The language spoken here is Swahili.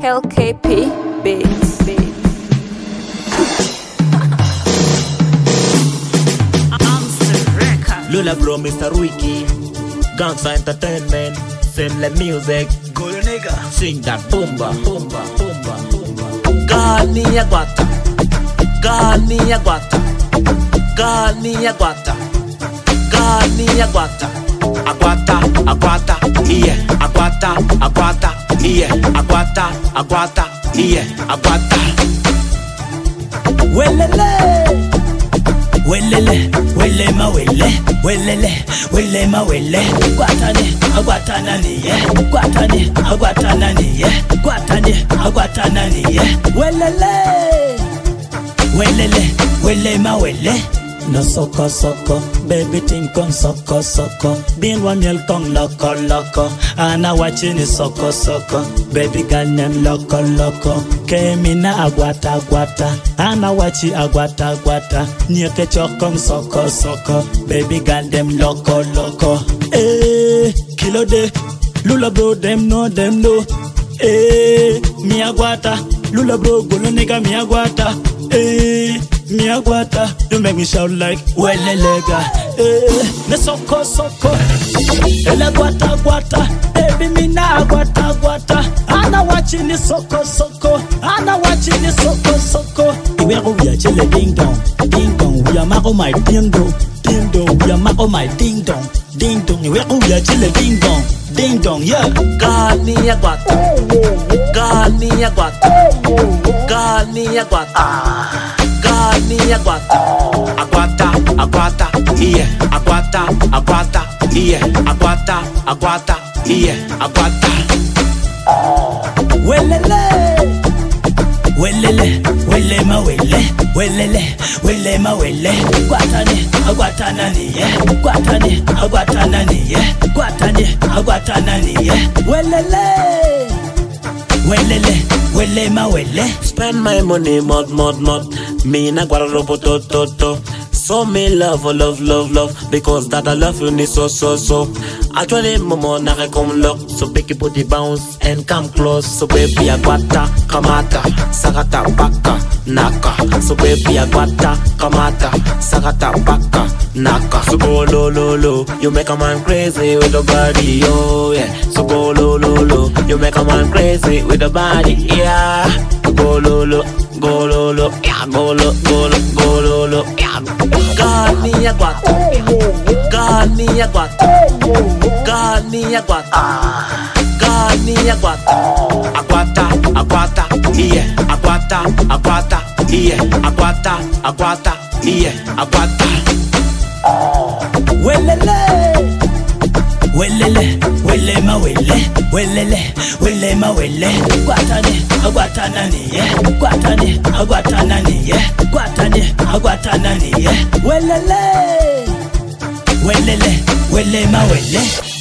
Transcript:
LKP Beats. Lula bro, Mr. Wiki, Gangsta Entertainment, send the music, Go nigga, sing that boomba, boomba, boomba, boomba. Gani ya guata, Gani ya guata, Gani ya guata, Gani ya guata, Aguata, aguata, yeah, aguata, aguata, yeah, aguata, aguata, yeah, aguata. welele, welele, wele ma wele, welele, wele ma wele. Guatane, aguatana niye, guatane, aguatana niye, guatane, aguatana niye. Welele, welele, wele ma wele. No soko soko, baby think on soko soko. Being one meal kong loco loco, and I watching it soko soko. Baby girl name loco loco. Came in a aguata aguata, and I watch it aguata aguata. Near ke chokong soko soko. Baby girl them loco loco. Eh, kilo de, lula bro them no. Eh, mi aguata, lula bro golo nigga mi aguata. Eh. Mi aguata, you make me shout like welelega. Ne soko soko, ele aguata aguata, baby me na aguata aguata. Ana watching the soko soko, ana watching the soko soko. Iwe ko we chele ding dong, we are mako my ding dong, we are mako my ding dong. Iwe ko we chele ding dong, yeah. Gani aguata, Gani aguata, Gani aguata. Gani aguata, aguata, aguata, yeah, aguata, aguata, yeah, aguata, aguata, yeah, aguata. Welele, welele, wele ma wele, welele, wele ma wele. Guatane, aguatana niye, guatane, aguatana niye, guatane, aguatana niye. Welele, welele, wele ma wele. Spend my money, mod. Me na guara robo to. So me love, because that I love you need so. Actually, momo na come lock, so big your body bounce and come close. So baby aguata, kamata, sagata baka, naka. So baby aguata, kamata, sagata baka, naka. So go lo, you make a man crazy with the body, oh yeah. So go lo, you make a man crazy with the body, yeah. Go lo, yeah, go lo, yeah. Gani aguata, Gani aguata, Gani aguata, Gani aguata, aguata, yeah, aguata, yeah, aguata, yeah, aguata. Welele, welele, wele ma wele, welele, wele ma wele. Guatane, aguatana niye, guatane, aguatana niye, guatane, aguatana niye. Welele, welele, wele ma wele.